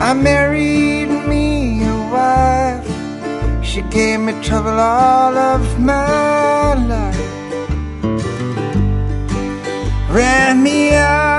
I married me a wife. She gave me trouble all of my life. Ran me out